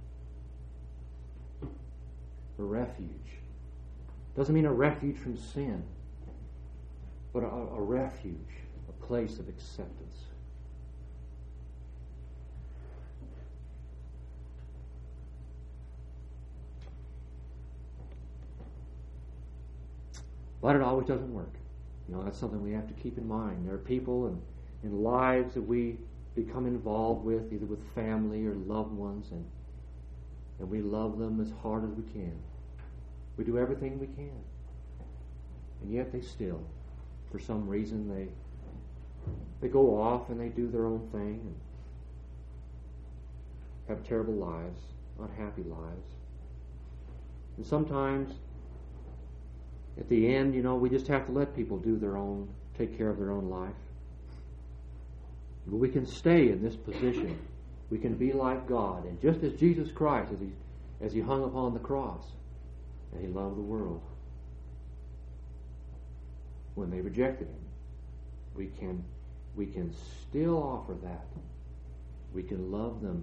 A refuge. Doesn't mean a refuge from sin, but a, a refuge, a place of acceptance. But it always doesn't work. You know, that's something we have to keep in mind. There are people and in lives that we become involved with, either with family or loved ones, and and we love them as hard as we can. We do everything we can. And yet they still, for some reason, they they go off and they do their own thing and have terrible lives, unhappy lives. And sometimes, at the end, you know, we just have to let people do their own, take care of their own life. But we can stay in this position. We can be like God. And just as Jesus Christ, as he, as he hung upon the cross, and he loved the world, when they rejected him, we can, we can still offer that. We can love them.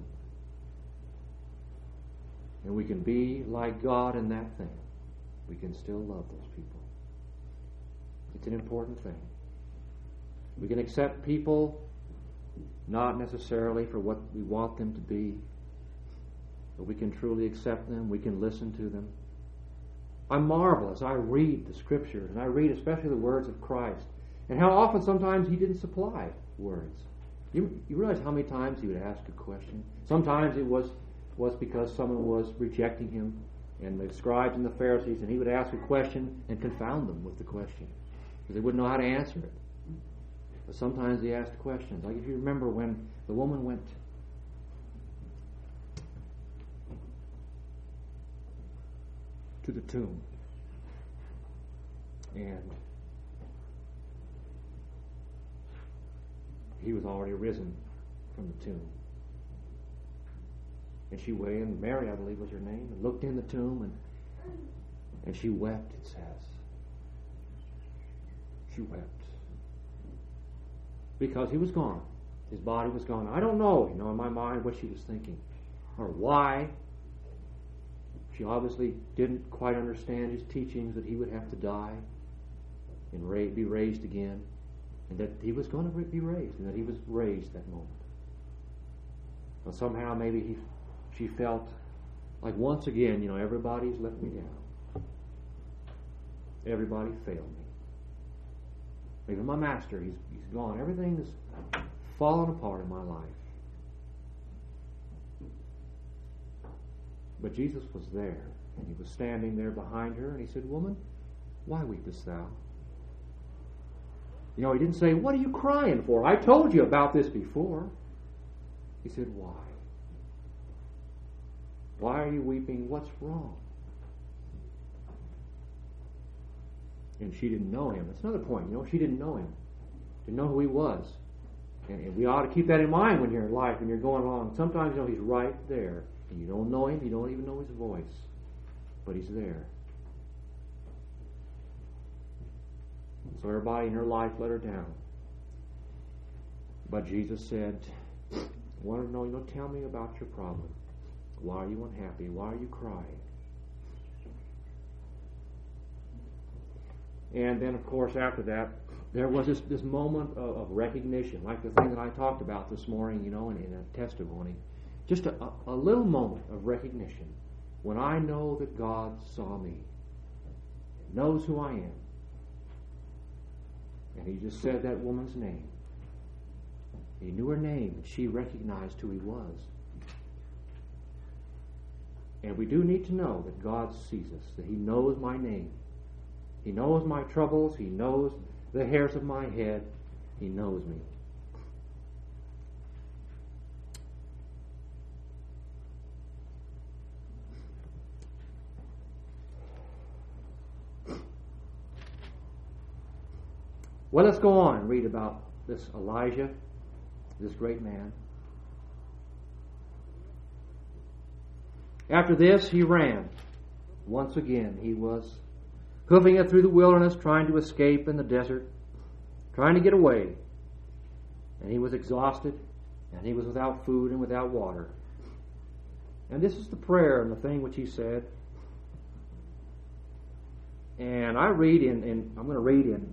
And we can be like God in that thing. We can still love those people. It's an important thing. We can accept people not necessarily for what we want them to be, but we can truly accept them. We can listen to them. I marvel as I read the Scriptures, and I read especially the words of Christ, and how often sometimes he didn't supply words. You, you realize how many times he would ask a question? Sometimes it was, was because someone was rejecting him, and the scribes and the Pharisees, and he would ask a question and confound them with the question, because they wouldn't know how to answer it. But sometimes he asked questions. Like if you remember when the woman went to the tomb, and he was already risen from the tomb. And she went in, Mary, I believe was her name, and looked in the tomb, and, and she wept, it says. She wept. Because he was gone. His body was gone. I don't know, you know, in my mind what she was thinking. Or why. She obviously didn't quite understand his teachings that he would have to die and ra- be raised again. And that he was going to be raised. And that he was raised that moment. But somehow maybe he, she felt like once again, you know, everybody's let me down. Everybody failed me. Even my master, he's, he's gone. Everything's fallen apart in my life. But Jesus was there, and he was standing there behind her, and he said, "Woman, why weepest thou?" You know, he didn't say, "What are you crying for? I told you about this before." He said, "Why? Why are you weeping? What's wrong?" And she didn't know him. That's another point. You know, she didn't know him. Didn't know who he was. And, and we ought to keep that in mind when you're in life, when you're going along. Sometimes, you know, he's right there. And you don't know him. You don't even know his voice. But he's there. So everybody in her life let her down. But Jesus said, "I want to know, you know, tell me about your problem. Why are you unhappy? Why are you crying?" And then, of course, after that, there was this, this moment of, of recognition, like the thing that I talked about this morning, you know, in, in a testimony. Just a, a little moment of recognition when I know that God saw me, knows who I am. And he just said that woman's name. He knew her name, and she recognized who he was. And we do need to know that God sees us, that he knows my name. He knows my troubles. He knows the hairs of my head. He knows me. Well, let's go on and read about this Elijah, this great man. After this, he ran. Once again, he was hoofing it through the wilderness, trying to escape in the desert, trying to get away. And he was exhausted, and he was without food and without water. And this is the prayer and the thing which he said. And I read in, in I'm going to read in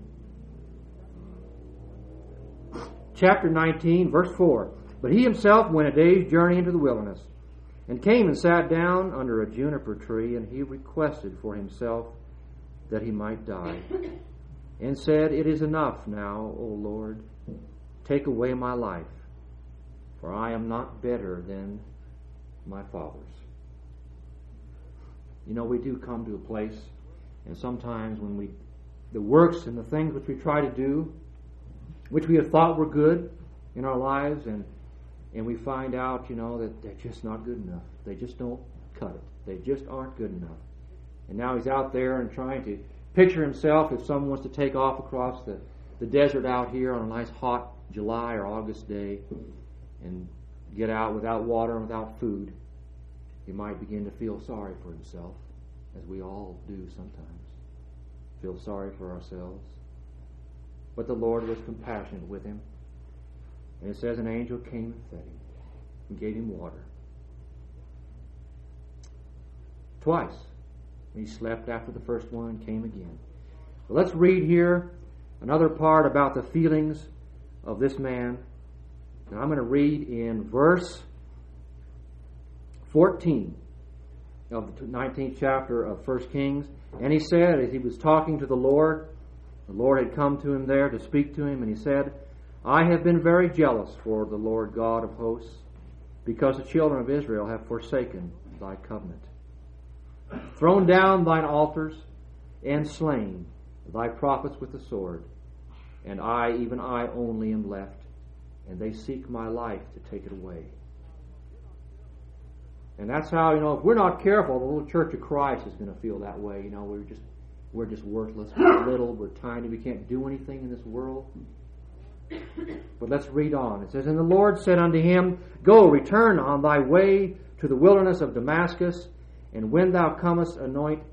chapter nineteen, verse four. "But he himself went a day's journey into the wilderness, and came and sat down under a juniper tree, and he requested for himself that he might die, and said, It is enough now, O Lord, take away my life, for I am not better than my fathers." You know, we do come to a place, and sometimes when we, the works and the things which we try to do, which we have thought were good in our lives, and and we find out, you know, that they're just not good enough. They just don't cut it. They just aren't good enough. And now he's out there and trying to picture himself if someone wants to take off across the, the desert out here on a nice hot July or August day and get out without water and without food. He might begin to feel sorry for himself, as we all do sometimes. Feel sorry for ourselves. But the Lord was compassionate with him. And it says an angel came and fed him and gave him water. Twice. He slept after the first one and came again. Well, let's read here another part about the feelings of this man. And I'm going to read in verse fourteen of the nineteenth chapter of First Kings. And he said, as he was talking to the Lord, the Lord had come to him there to speak to him, and he said, I have been very jealous for the Lord God of hosts, because the children of Israel have forsaken thy covenant, thrown down thine altars, and slain thy prophets with the sword. And I, even I only, am left, and they seek my life to take it away. And that's how, you know, if we're not careful, the little Church of Christ is going to feel that way. You know, we're just we're just worthless, we're little, we're tiny, we can't do anything in this world. But let's read on. It says, And the Lord said unto him, Go, return on thy way to the wilderness of Damascus, and when thou comest, anoint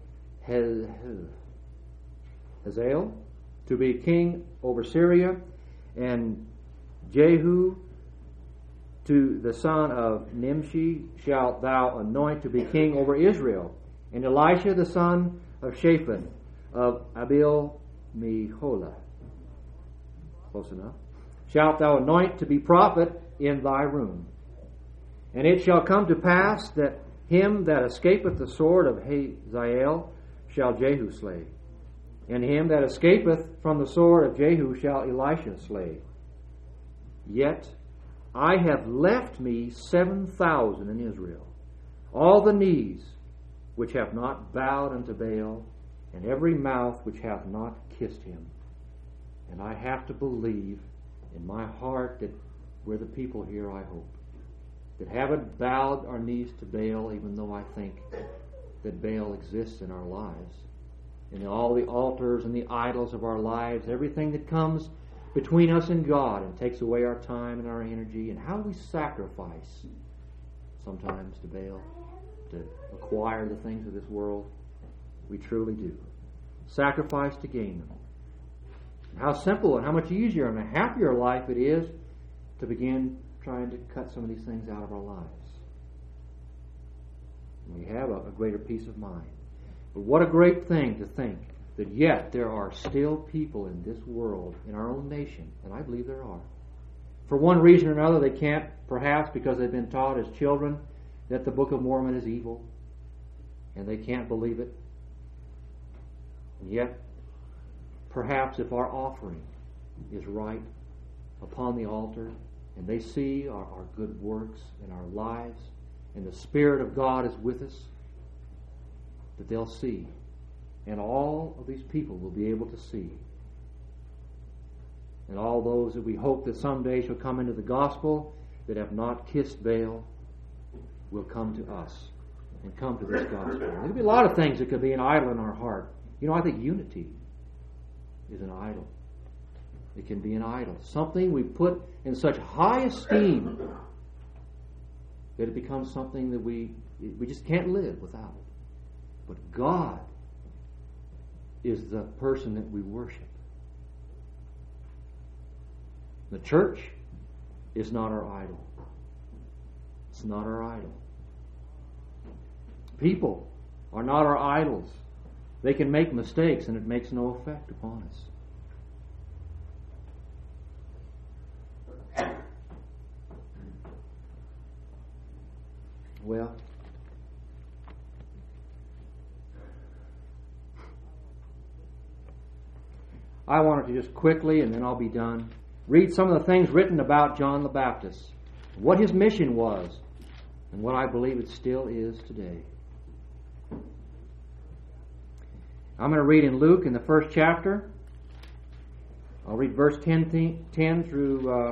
Hazael to be king over Syria, and Jehu to the son of Nimshi shalt thou anoint to be king over Israel, and Elisha the son of Shaphat of Abil Meholah, close enough, shalt thou anoint to be prophet in thy room. And it shall come to pass that him that escapeth the sword of Hazael shall Jehu slay, and him that escapeth from the sword of Jehu shall Elisha slay. Yet I have left me seven thousand in Israel, all the knees which have not bowed unto Baal, and every mouth which hath not kissed him. And I have to believe in my heart that we're the people here, I hope, that haven't bowed our knees to Baal, even though I think that Baal exists in our lives. And all the altars and the idols of our lives, everything that comes between us and God and takes away our time and our energy, and how we sacrifice sometimes to Baal to acquire the things of this world. We truly do. Sacrifice to gain them. And how simple and how much easier and a happier life it is to begin trying to cut some of these things out of our lives. We have a, a greater peace of mind. But what a great thing to think that yet there are still people in this world, in our own nation, and I believe there are. For one reason or another, they can't, perhaps because they've been taught as children that the Book of Mormon is evil, and they can't believe it. And yet, perhaps if our offering is right upon the altar, and they see our, our good works in our lives, and the Spirit of God is with us, that they'll see. And all of these people will be able to see. And all those that we hope that someday shall come into the gospel that have not kissed Baal will come to us and come to this gospel. There'll be a lot of things that could be an idol in our heart. You know, I think unity is an idol. It can be an idol. Something we put in such high esteem that it becomes something that we we just can't live without it. But God is the person that we worship. The church is not our idol. It's not our idol. People are not our idols. They can make mistakes and it makes no effect upon us. Well, I wanted to just quickly, and then I'll be done, read some of the things written about John the Baptist, what his mission was, and what I believe it still is today. I'm going to read in Luke in the first chapter. I'll read verse ten, ten through uh,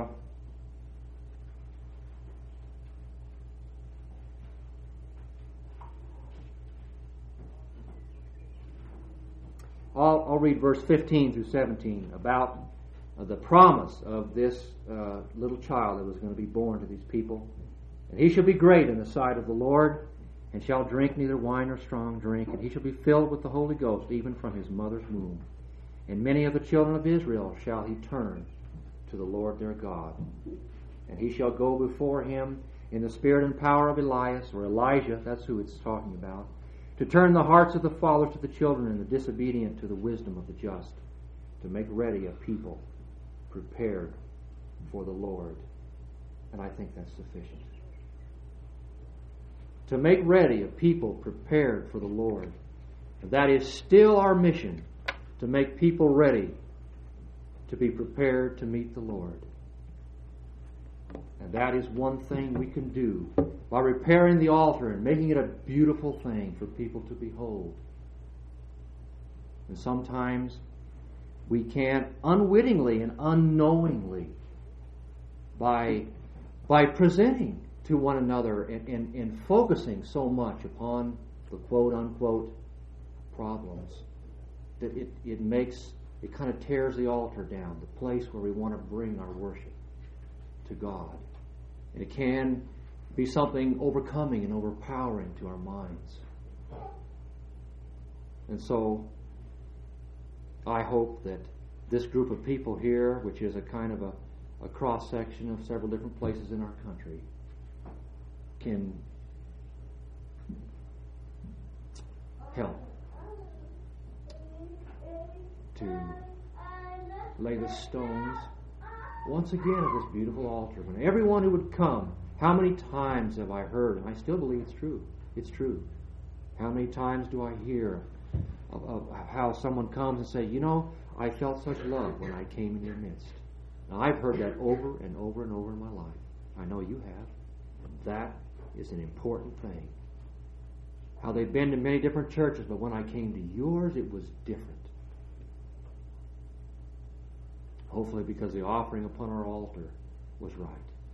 I'll, I'll read verse fifteen through seventeen about uh, the promise of this uh, little child that was going to be born to these people. And he shall be great in the sight of the Lord, and shall drink neither wine nor strong drink, and he shall be filled with the Holy Ghost even from his mother's womb. And many of the children of Israel shall he turn to the Lord their God. And he shall go before him in the spirit and power of Elias, or Elijah, that's who it's talking about, to turn the hearts of the fathers to the children, and the disobedient to the wisdom of the just, to make ready a people prepared for the Lord. And I think that's sufficient. To make ready a people prepared for the Lord. And that is still our mission, to make people ready to be prepared to meet the Lord. And that is one thing we can do by repairing the altar and making it a beautiful thing for people to behold. And sometimes we can unwittingly and unknowingly, by, by presenting to one another and, and, and focusing so much upon the quote-unquote problems, that it, it makes, it kind of tears the altar down, the place where we want to bring our worship to God. And it can be something overcoming and overpowering to our minds. And so I hope that this group of people here, which is a kind of a, a cross-section of several different places in our country, can help to lay the stones once again of this beautiful altar. When everyone who would come, how many times have I heard, and I still believe it's true, it's true. How many times do I hear of, of how someone comes and say, you know, I felt such love when I came in your midst. Now, I've heard that over and over and over in my life. I know you have. And that is an important thing. How they've been to many different churches, but when I came to yours, it was different. Hopefully because the offering upon our altar was right.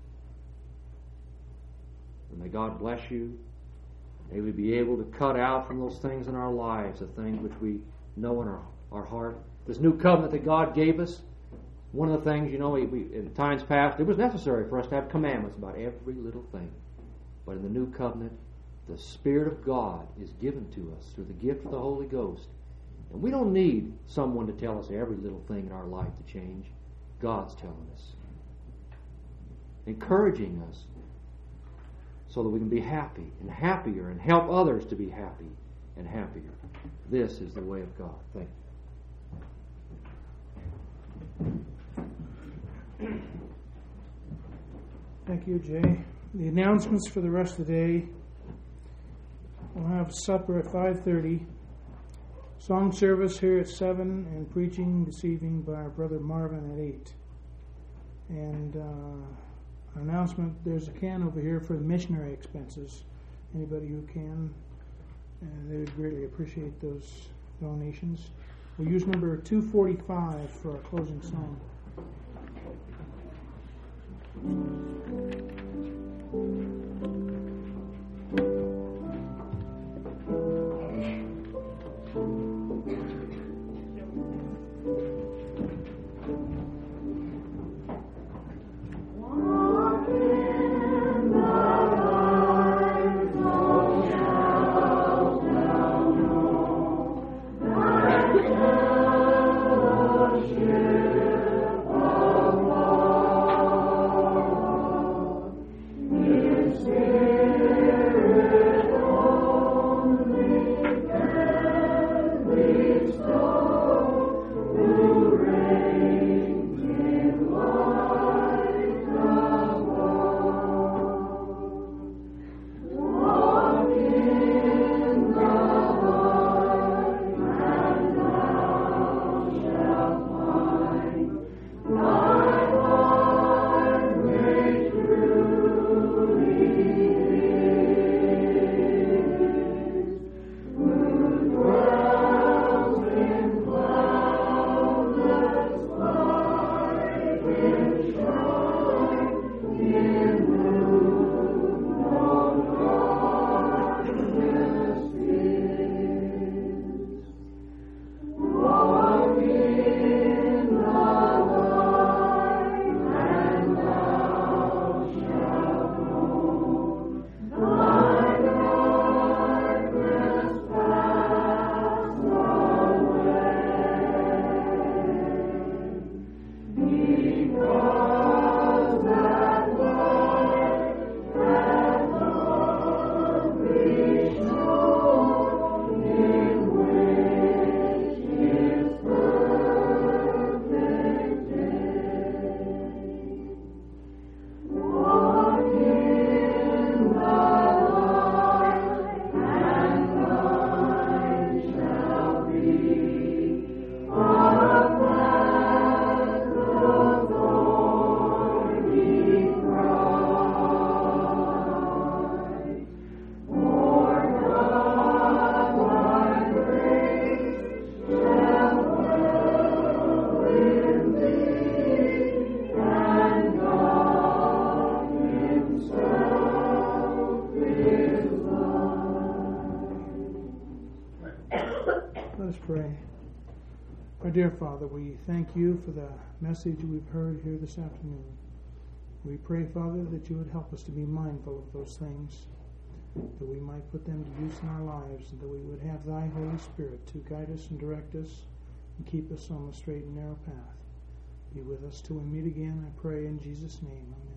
And may God bless you. May we be able to cut out from those things in our lives, the things which we know in our, our heart. This new covenant that God gave us, one of the things, you know, we, we, in times past, it was necessary for us to have commandments about every little thing. But in the new covenant, the Spirit of God is given to us through the gift of the Holy Ghost. And we don't need someone to tell us every little thing in our life to change. God's telling us. Encouraging us so that we can be happy and happier and help others to be happy and happier. This is the way of God. Thank you. Thank you, Jay. The announcements for the rest of the day. We'll have supper at five thirty. Song service here at seven, and preaching this evening by our brother Marvin at eight. And uh, announcement, there's a can over here for the missionary expenses. Anybody who can, and they would greatly appreciate those donations. We'll use number two forty-five for our closing song. Pray. Our dear Father, we thank you for the message we've heard here this afternoon. We pray, Father, that you would help us to be mindful of those things, that we might put them to use in our lives, and that we would have thy Holy Spirit to guide us and direct us and keep us on the straight and narrow path. Be with us till we meet again, I pray in Jesus' name. Amen.